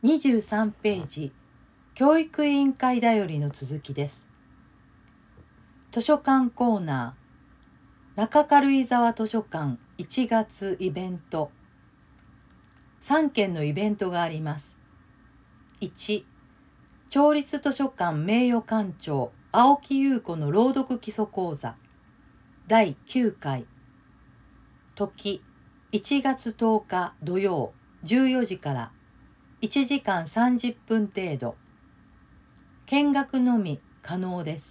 23ページ、教育委員会だよりの続きです。図書館コーナー、中軽井沢図書館1月イベント。3件のイベントがあります。1、町立図書館名誉館長青木優子の朗読基礎講座第9回。時、1月10日土曜14時から1時間30分程度。見学のみ可能です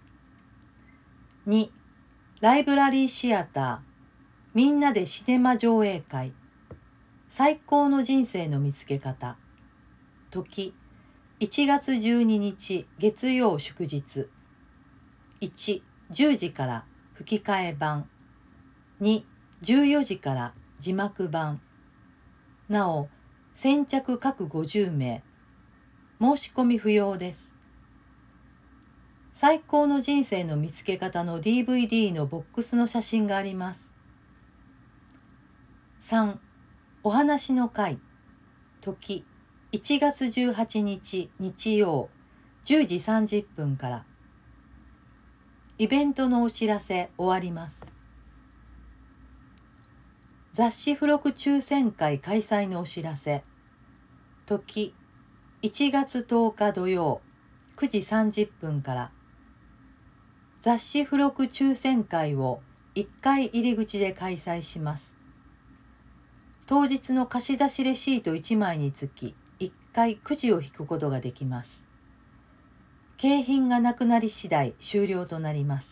。2、ライブラリーシアター、みんなでシネマ上映会、最高の人生の見つけ方。時、1月12日月曜祝日。1、10時から吹き替え版。2、14時から字幕版。なお、先着各50名。申し込み不要です。最高の人生の見つけ方の DVD のボックスの写真があります。3、お話の会。時、1月18日日曜10時30分から。イベントのお知らせ終わります。雑誌付録抽選会開催のお知らせ。時、1月10日土曜9時30分から。雑誌付録抽選会を1回入り口で開催します。当日の貸し出しレシート1枚につき1回くじを引くことができます。景品がなくなり次第終了となります。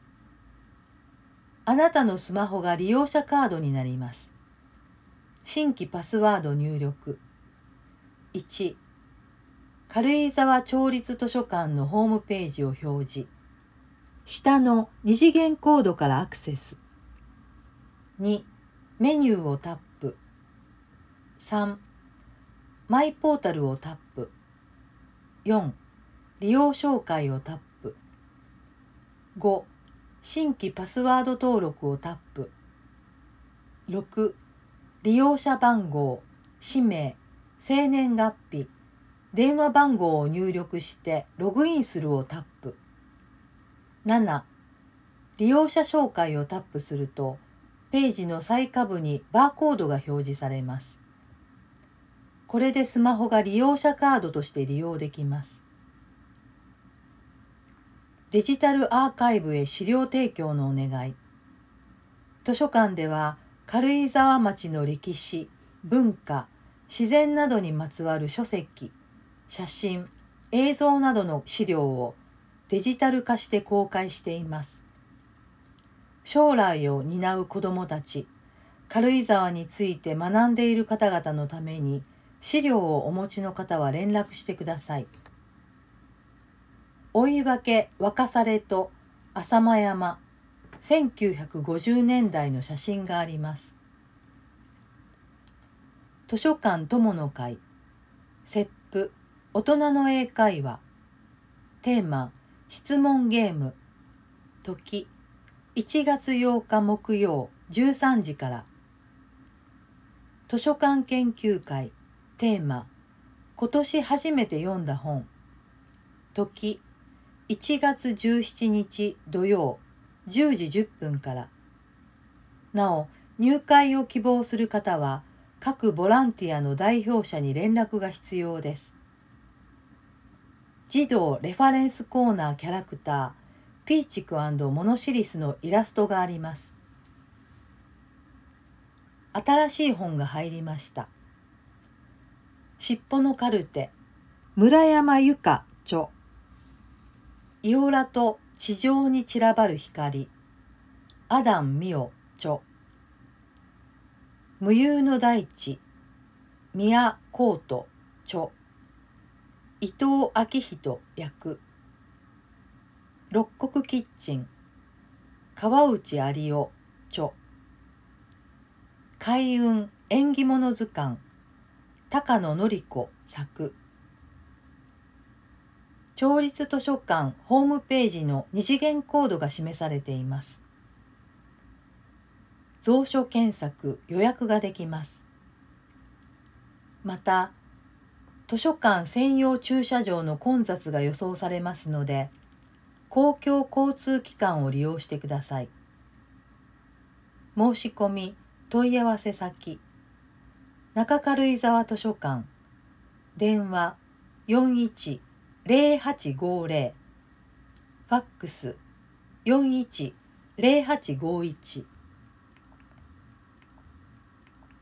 あなたのスマホが利用者カードになります。新規パスワード入力。1、軽井沢町立図書館のホームページを表示。下の二次元コードからアクセス。2、メニューをタップ。3、マイポータルをタップ。4、利用紹介をタップ。5、新規パスワード登録をタップ。6、利用者番号、氏名、生年月日、電話番号を入力してログインするをタップ。7、利用者紹介をタップすると、ページの最下部にバーコードが表示されます。これでスマホが利用者カードとして利用できます。デジタルアーカイブへ資料提供のお願い。図書館では軽井沢町の歴史、文化、自然などにまつわる書籍、写真、映像などの資料をデジタル化して公開しています。将来を担う子どもたち、軽井沢について学んでいる方々のために資料をお持ちの方は連絡してください。追い分け若されと浅間山、1950年代の写真があります。図書館友の会、切符、大人の英会話。テーマ、質問ゲーム。時、1月8日木曜13時から。図書館研究会、テーマ、今年初めて読んだ本。時、1月17日土曜10時10分から。なお、入会を希望する方は、各ボランティアの代表者に連絡が必要です。児童レファレンスコーナーキャラクター、ピーチク&モノシリスのイラストがあります。新しい本が入りました。尻尾のカルテ、村山由佳著。イオラと地上に散らばる光、アダン・ミオ著。無憂の大地、宮コート著。伊藤昭人役。六国キッチン、川内有夫著。開運縁起物図鑑、高野典子作。町立図書館ホームページの二次元コードが示されています。蔵書検索、予約ができます。また、 図書館専用駐車場の混雑が予想されますので、公共交通機関を利用してください。申し込み問い合わせ先、中軽井沢図書館、電話41-0850、ファックス41-0851